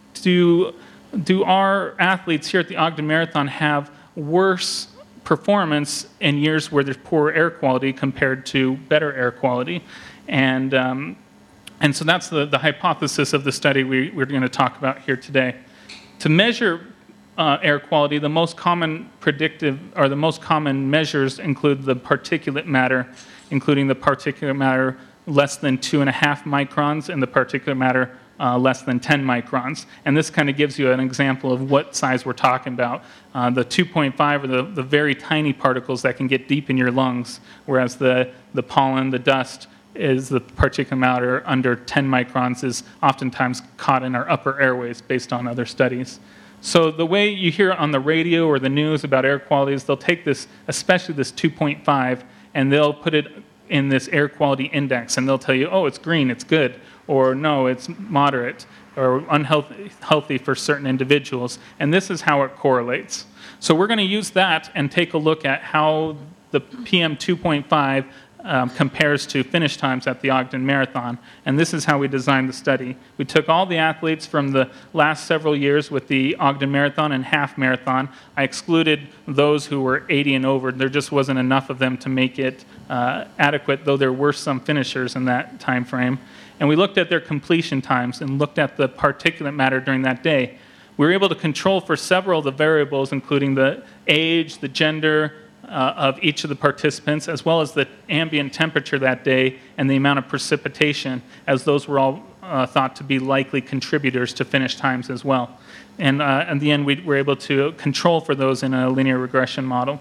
do, do our athletes here at the Ogden Marathon have worse performance in years where there's poor air quality compared to better air quality. And, um, and so that's the, the hypothesis of the study we, we're going to talk about here today. To measure uh, air quality, the most common predictive, or the most common measures include the particulate matter, including the particulate matter less than two and a half microns and the particulate matter Uh, less than ten microns. And this kind of gives you an example of what size we're talking about. Uh, the two point five are the, the very tiny particles that can get deep in your lungs, whereas the, the pollen, the dust, is the particulate matter under ten microns is oftentimes caught in our upper airways based on other studies. So the way you hear on the radio or the news about air quality is they'll take this, especially this two point five, and they'll put it in this air quality index, and they'll tell you, oh, it's green, it's good, or no, it's moderate, or unhealthy healthy for certain individuals. And this is how it correlates. So we're going to use that and take a look at how the P M two point five um, compares to finish times at the Ogden Marathon. And this is how we designed the study. We took all the athletes from the last several years with the Ogden Marathon and half marathon. I excluded those who were eighty and over. There just wasn't enough of them to make it uh, adequate, though there were some finishers in that time frame. And we looked at their completion times and looked at the particulate matter during that day. We were able to control for several of the variables, including the age, the gender uh, of each of the participants, as well as the ambient temperature that day and the amount of precipitation, as those were all uh, thought to be likely contributors to finish times as well. And uh, in the end, we were able to control for those in a linear regression model.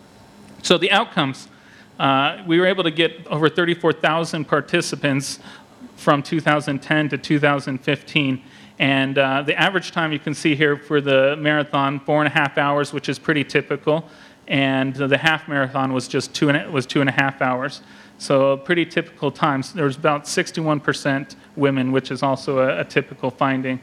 So the outcomes, uh, we were able to get over thirty-four thousand participants from two thousand ten to two thousand fifteen. And uh, the average time you can see here for the marathon, four and a half hours, which is pretty typical. And the half marathon was just two and, was two and a half hours. So pretty typical times. There was about sixty-one percent women, which is also a, a typical finding.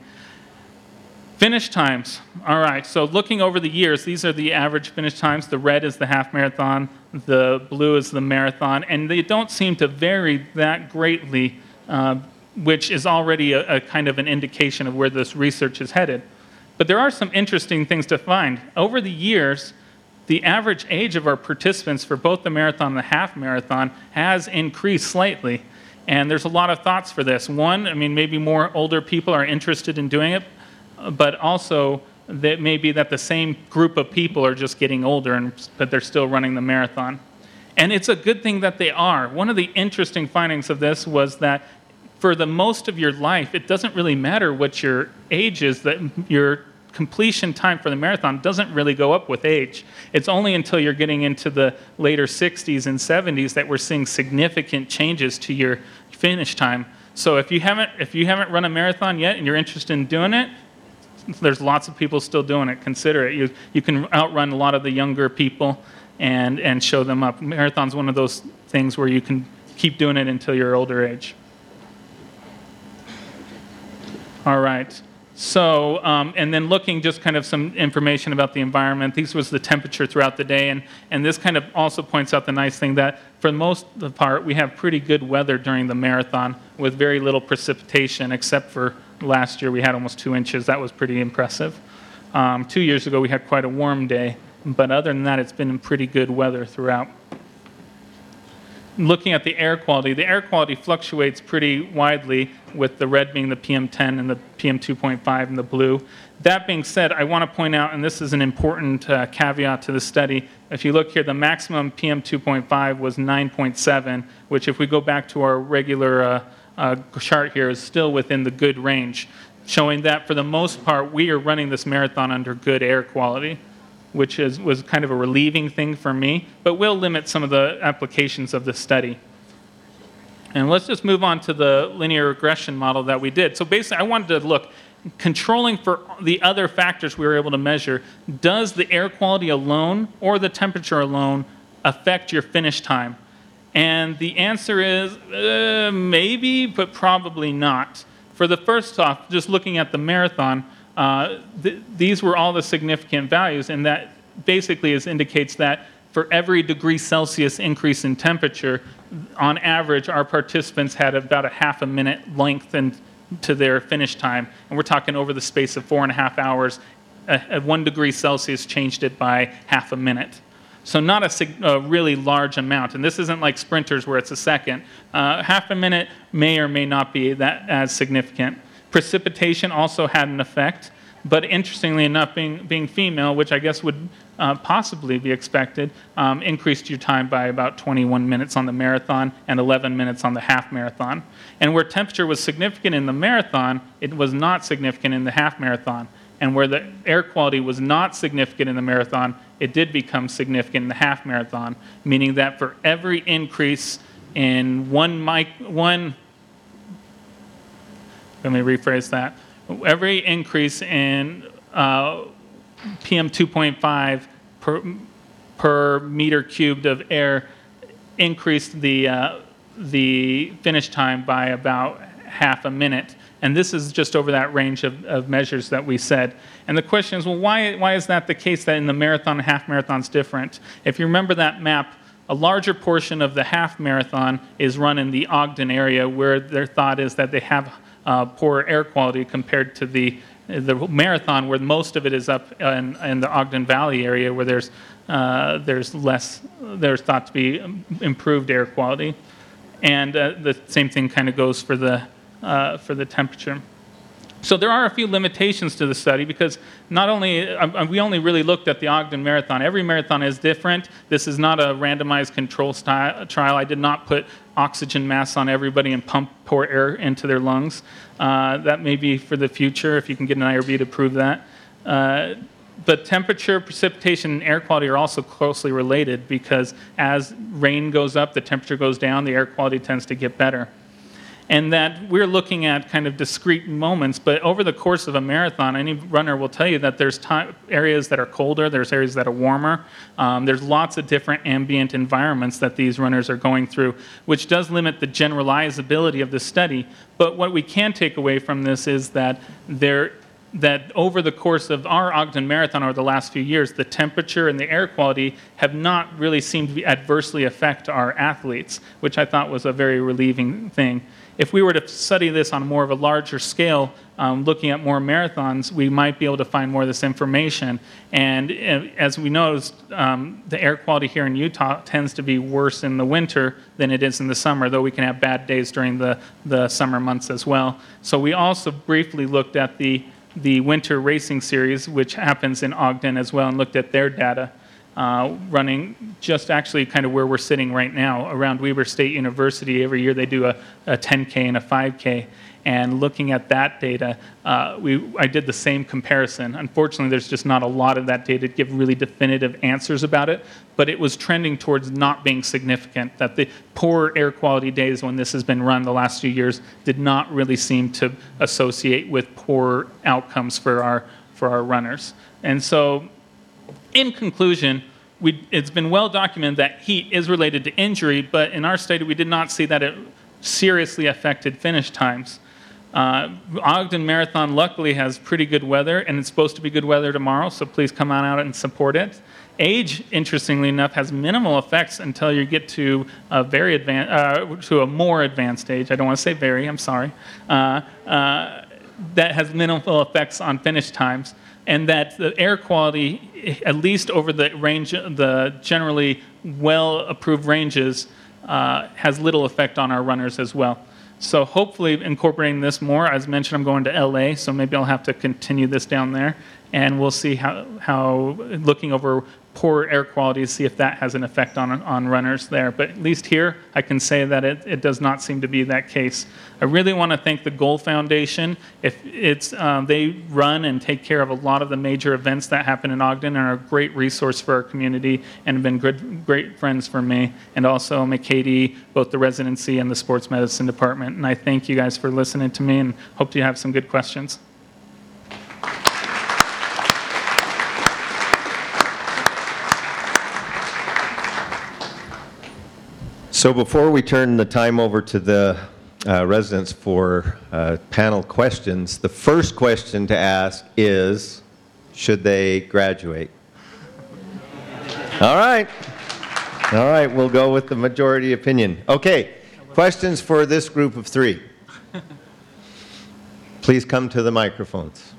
Finish times. All right, so looking over the years, these are the average finish times. The red is the half marathon, the blue is the marathon, and they don't seem to vary that greatly, Uh, which is already a, a kind of an indication of where this research is headed. But there are some interesting things to find. Over the years, the average age of our participants for both the marathon and the half marathon has increased slightly. And there's a lot of thoughts for this. One, I mean, maybe more older people are interested in doing it, but also that maybe that the same group of people are just getting older, and, but they're still running the marathon. And it's a good thing that they are. One of the interesting findings of this was that for the most of your life, it doesn't really matter what your age is, that your completion time for the marathon doesn't really go up with age. It's only until you're getting into the later sixties and seventies that we're seeing significant changes to your finish time. So if you haven't if you haven't run a marathon yet and you're interested in doing it, there's lots of people still doing it. Consider it. You you can outrun a lot of the younger people and and show them up. Marathon's one of those things where you can keep doing it until your older age. All right. So, um, and then looking just kind of some information about the environment. This was the temperature throughout the day, and, and this kind of also points out the nice thing that for the most of the part, we have pretty good weather during the marathon with very little precipitation, except for last year we had almost two inches. That was pretty impressive. Um, two years ago we had quite a warm day, but other than that, it's been pretty good weather throughout. Looking at the air quality, the air quality fluctuates pretty widely, with the red being the P M ten and the P M two point five and the blue. That being said, I want to point out, and this is an important uh, caveat to the study, if you look here, the maximum P M two point five was nine point seven, which if we go back to our regular uh, uh, chart here is still within the good range, showing that for the most part, we are running this marathon under good air quality, which is, was kind of a relieving thing for me, but will limit some of the applications of the study. And let's just move on to the linear regression model that we did. So basically, I wanted to look, controlling for the other factors we were able to measure, does the air quality alone or the temperature alone affect your finish time? And the answer is uh, maybe, but probably not. For the first off, just looking at the marathon, Uh, th- these were all the significant values, and that basically is, indicates that for every degree Celsius increase in temperature, on average, our participants had about a half a minute lengthened to their finish time. And we're talking over the space of four and a half hours, uh, at one degree Celsius changed it by half a minute. So not a, sig- a really large amount. And this isn't like sprinters where it's a second. Uh, half a minute may or may not be that as significant. Precipitation also had an effect, but interestingly enough, being, being female, which I guess would uh, possibly be expected, um, increased your time by about twenty-one minutes on the marathon and eleven minutes on the half marathon. And where temperature was significant in the marathon, it was not significant in the half marathon. And where the air quality was not significant in the marathon, it did become significant in the half marathon, meaning that for every increase in one mic, one Let me rephrase that. Every increase in uh, P M two point five per, per meter cubed of air increased the, uh, the finish time by about half a minute. And this is just over that range of, of measures that we said. And the question is, well, why, why is that the case that in the marathon and half marathon is different? If you remember that map, a larger portion of the half marathon is run in the Ogden area, where their thought is that they have Uh, poor air quality compared to the the marathon, where most of it is up in, in the Ogden Valley area, where there's uh, there's less there's thought to be improved air quality, and uh, the same thing kind of goes for the uh, for the temperature. So there are a few limitations to the study, because not only uh, we only really looked at the Ogden Marathon. Every marathon is different. This is not a randomized control style, trial. I did not put oxygen masks on everybody and pump pour air into their lungs. Uh, that may be for the future, if you can get an I R B to prove that. Uh, but temperature, precipitation, and air quality are also closely related, because as rain goes up, the temperature goes down, the air quality tends to get better. And that we're looking at kind of discrete moments, but over the course of a marathon, any runner will tell you that there's time, areas that are colder, there's areas that are warmer. Um, there's lots of different ambient environments that these runners are going through, which does limit the generalizability of the study. But what we can take away from this is that there, that over the course of our Ogden Marathon over the last few years, the temperature and the air quality have not really seemed to adversely affect our athletes, which I thought was a very relieving thing. If we were to study this on more of a larger scale, um, looking at more marathons, we might be able to find more of this information. And uh, as we noticed, um, the air quality here in Utah tends to be worse in the winter than it is in the summer, though we can have bad days during the, the summer months as well. So we also briefly looked at the, the winter racing series, which happens in Ogden as well, and looked at their data. Uh, running just actually kind of where we're sitting right now around Weber State University. Every year they do a, a ten K and a five K. And looking at that data, uh, we, I did the same comparison. Unfortunately, there's just not a lot of that data to give really definitive answers about it, but it was trending towards not being significant, that the poor air quality days when this has been run the last few years did not really seem to associate with poor outcomes for our, for our runners. And so, in conclusion, we, it's been well documented that heat is related to injury, but in our study we did not see that it seriously affected finish times. Uh, Ogden Marathon luckily has pretty good weather, and it's supposed to be good weather tomorrow, so please come on out and support it. Age, interestingly enough, has minimal effects until you get to a very advanced, uh, to a more advanced age. I don't want to say very, I'm sorry. Uh, uh, that has minimal effects on finish times, and that the air quality, at least over the range, the generally well-approved ranges, uh, has little effect on our runners as well. So hopefully incorporating this more. As mentioned, I'm going to L A, so maybe I'll have to continue this down there, and we'll see how, how looking over poor air quality to see if that has an effect on, on runners there. But at least here, I can say that it, it does not seem to be that case. I really want to thank the Goal Foundation. If it's, um, they run and take care of a lot of the major events that happen in Ogden and are a great resource for our community and have been good, great friends for me. And also McCady, both the residency and the sports medicine department. And I thank you guys for listening to me and hope you have some good questions. So before we turn the time over to the uh, residents for uh, panel questions, the first question to ask is, should they graduate? All right. All right, we'll go with the majority opinion. Okay, questions for this group of three. Please come to the microphones.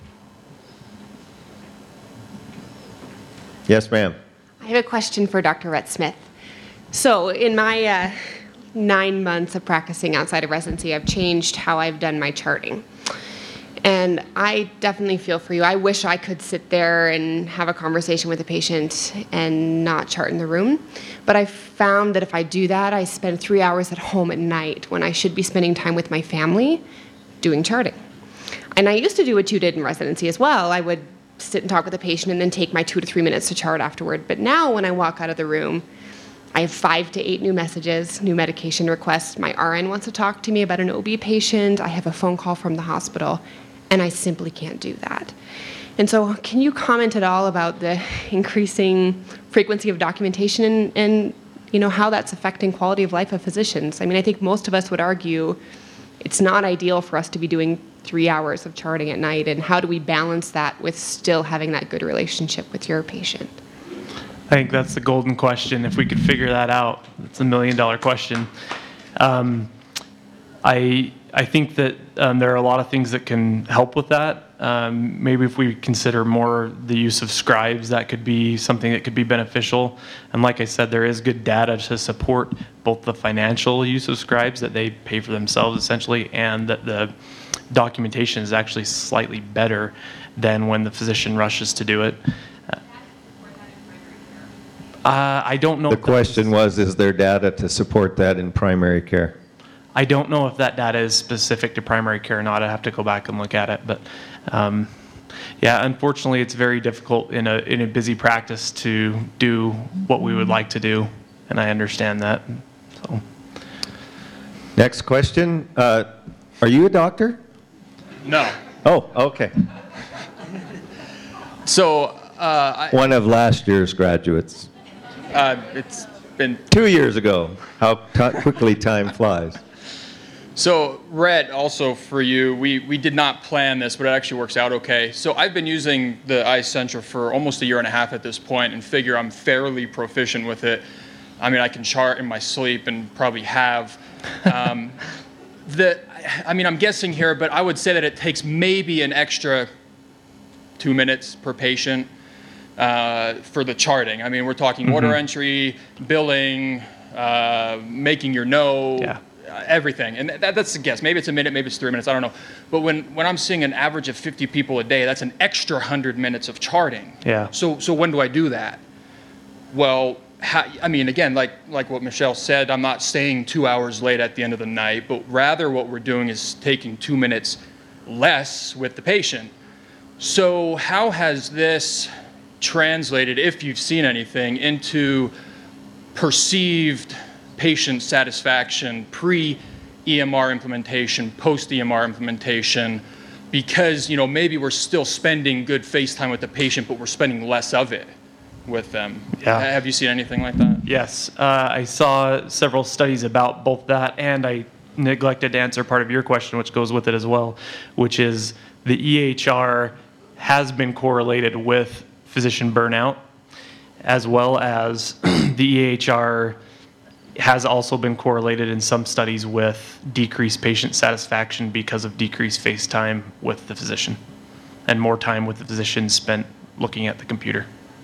Yes, ma'am. I have a question for Doctor Rhett-Smith. So in my uh, nine months of practicing outside of residency, I've changed how I've done my charting. And I definitely feel for you. I wish I could sit there and have a conversation with a patient and not chart in the room. But I found that if I do that, I spend three hours at home at night when I should be spending time with my family doing charting. And I used to do what you did in residency as well. I would sit and talk with a patient and then take my two to three minutes to chart afterward. But now when I walk out of the room, I have five to eight new messages, new medication requests. My R N wants to talk to me about an O B patient. I have a phone call from the hospital, and I simply can't do that. And so can you comment at all about the increasing frequency of documentation and, and you know, how that's affecting quality of life of physicians? I mean, I think most of us would argue it's not ideal for us to be doing three hours of charting at night, and how do we balance that with still having that good relationship with your patient? I think that's the golden question. If we could figure that out, it's a million dollar question. Um, I I think that um, there are a lot of things that can help with that. Um, maybe if we consider more the use of scribes, that could be something that could be beneficial. And like I said, there is good data to support both the financial use of scribes, that they pay for themselves essentially, and that the documentation is actually slightly better than when the physician rushes to do it. Uh, I don't know. The question was, is there data to support that in primary care? I don't know if that data is specific to primary care or not. I have to go back and look at it. But um, yeah, unfortunately, it's very difficult in a in a busy practice to do what we would like to do, and I understand that. So. Next question. Uh, are you a doctor? No. Oh, okay. So, uh, I, One of last year's graduates. uh, it's been, Two years ago. How t- quickly time flies. so Rhett, also for you, we, we did not plan this, but it actually works out okay. So I've been using the iCentra for almost a year and a half at this point and figure I'm fairly proficient with it. I mean, I can chart in my sleep and probably have. Um, the, I mean, I'm guessing here, but I would say that it takes maybe an extra two minutes per patient uh, for the charting. I mean, we're talking mm-hmm. order entry, billing, uh, making your note, yeah. uh, everything. And that, that's a guess. Maybe it's a minute, maybe it's three minutes, I don't know. But when, when I'm seeing an average of fifty people a day, that's an extra one hundred minutes of charting. Yeah. So, so when do I do that? Well, how, I mean, again, like, like what Michelle said, I'm not staying two hours late at the end of the night, but rather what we're doing is taking two minutes less with the patient. So how has this translated, if you've seen anything, into perceived patient satisfaction pre-E M R implementation, post-E M R implementation? Because, you know, maybe we're still spending good face time with the patient, but we're spending less of it with them. Yeah. Have you seen anything like that? Yes, uh, I saw several studies about both that, and I neglected to answer part of your question, which goes with it as well, which is the E H R has been correlated with physician burnout, as well as the E H R has also been correlated in some studies with decreased patient satisfaction because of decreased face time with the physician and more time with the physician spent looking at the computer.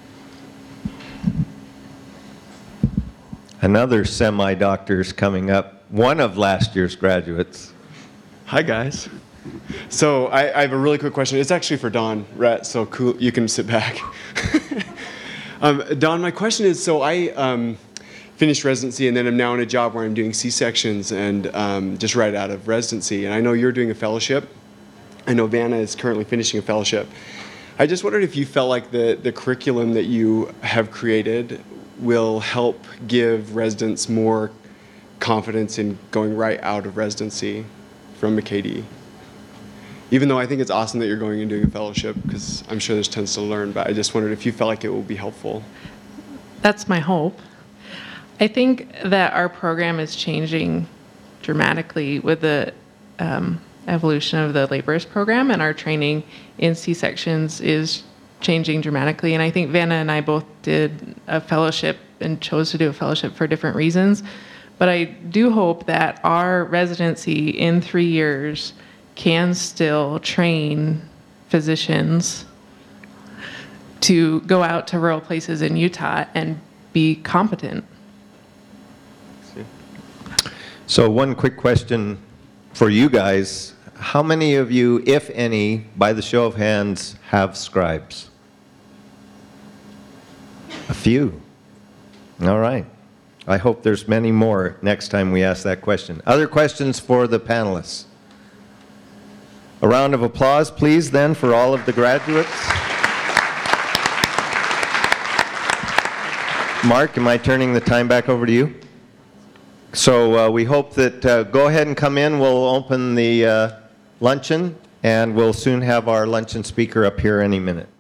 Another semi-doctor is coming up, one of last year's graduates. Hi, guys. So I, I have a really quick question. It's actually for Dawn, Rhett, so cool, you can sit back. um, Dawn, my question is, so I um, finished residency and then I'm now in a job where I'm doing C-sections and um, just right out of residency. And I know you're doing a fellowship. I know Vanna is currently finishing a fellowship. I just wondered if you felt like the, the curriculum that you have created will help give residents more confidence in going right out of residency from M C A D. Even though I think it's awesome that you're going and doing a fellowship, because I'm sure there's tons to learn, but I just wondered if you felt like it will be helpful. That's my hope. I think that our program is changing dramatically with the um, evolution of the laborist program, and our training in C-sections is changing dramatically. And I think Vanna and I both did a fellowship and chose to do a fellowship for different reasons. But I do hope that our residency in three years can still train physicians to go out to rural places in Utah and be competent. So one quick question for you guys. How many of you, if any, by the show of hands, have scribes? A few. All right. I hope there's many more next time we ask that question. Other questions for the panelists? A round of applause, please, then, for all of the graduates. Mark, am I turning the time back over to you? So uh, we hope that, uh, go ahead and come in. We'll open the uh, luncheon, and we'll soon have our luncheon speaker up here any minute.